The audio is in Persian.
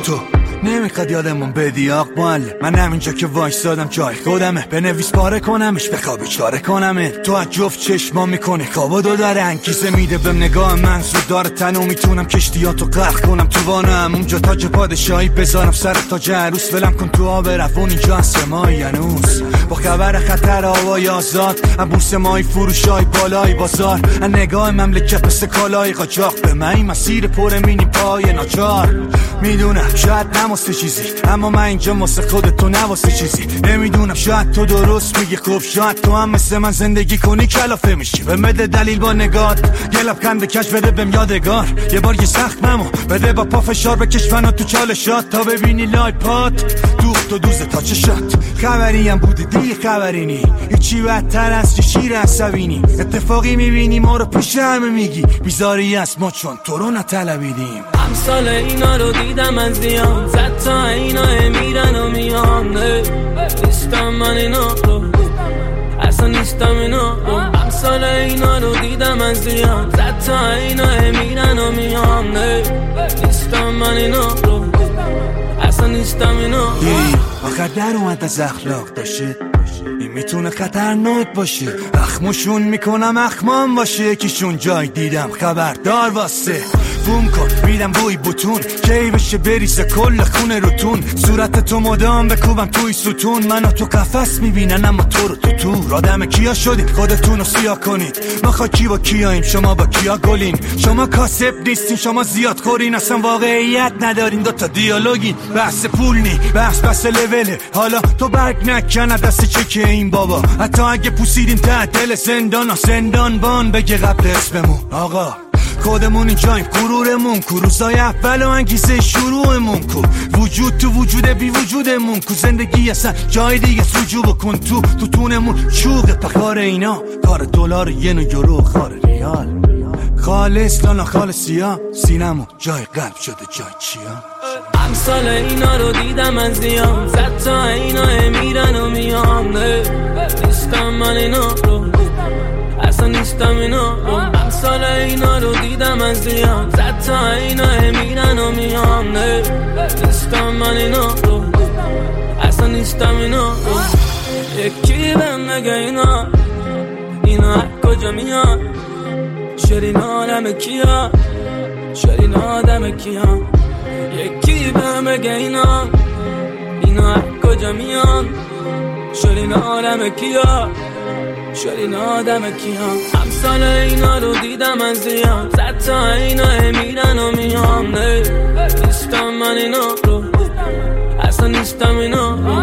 تو نمیخواد یادمون بدی آق معلم. من همینجا که وایسادم جای خودمه، بنویس پاره کنمش بخواب چاره کنمه. تو از جفت چشما میکنه کابادو داره، انگیزه میده بهم نگاه منظور داره. تنو میتونم کشتیاتو غرق کنم تو وانم، اونجا تاج پادشاهی بذارم سر تاج عروس. ولم کن تو آب روون اینجا از سمای هنوز، با خبر خطر هوای آزاد، بورس مای فروشای بالای بازار، نگاه مملکت مثل کالای قاچاق. به من این مسیر پر مینی پای ناچار. میدونم شاید نماسته چیزی، اما من اینجا واسه خودتو نواسه چیزی. نمیدونم شاید تو درست میگی، خوب شاید تو هم مثل من زندگی کنی کلافه میشی. به مده دلیل با نگات، یه لبخند کش بده بهم یادگار. یه بار یه سخت ممو بده با پا فشار بکش فنا تو چالشات، تا ببینی لایپات دوخت و دوزه تا چشات. خبری هم بوده دیگه خبری نی، هیچی بدتر از چه شیر عصبینی. اتفاقی میبینی ما رو پیش همه میگی، بیزاری از ما چون تو رو نطلبیدیم. امثال اینا رو دیدم از دیان، زد تا اینا میرن و میان. نیستم من اینا رو، اصلا نیستم اینا رو. امثال اینا رو دیدم از دیان، زد تا اینا میرن و میان. نیستم من اینا رو، اصلا نیستم اینا. آخر در اومد از اخلاق داشته، این میتونه خطرناک باشه. اخمشون میکنم اخمان باشه، یکیشون جای دیدم خبردار واسه. بوم کن میدم بوی بوتون، کی بشه بریزه کل خونه روتون. صورت تو مدام بکوبم توی ستون، منو تو قفس میبینن اما تو رو تو تور. آدم کیا شدید خودتون رو سیاه کنید، ما خاکی با کیاییم شما با کیا گلین. شما کاسب نیستین شما زیاد خورین، اصلا واقعیت ندارین دوتا دیالوگین. بحث پول نی بحث لوله، حالا تو برگ نکنه دست چکه این بابا. حتی اگه پوسیدیم ته دل زندان بان بگه قبل اسممون. آقا خودمون اینجاییم، غرورمون کو، روزای اول و انگیزه شروعمون کو. وجود تو وجود بی وجودمون کو، زندگی اصلا جای دیگه رجوع بکن. تو تونمون چوقه پکار اینا، کار دلار ین و یورو خار ریال. خالص لانا خالصی ها، سینمون جای قلب شده جای چیا. امثال اینا رو دیدم از دیان، زد تا اینا میرن و میان. نیستم من اینا رو، اصلا نیستم اینا رو. امثال اینا رو دیدم از دیان، زد تا اینا میرن و میان. نیستم من اینا رو، اصلا نیستم اینا رو. یکی بهم نگه اینا کجا میان. شرین آدم کیا، شرین آدم کیا. یکی بهم نگه اینا کجا میان. شرین آدم کیا، شرین آدم کیا. امثال اینا رو دیدم از دیان، زد تا اینا میرن و میان. نیستم من اینا رو، اصلا نیستم اینا رو.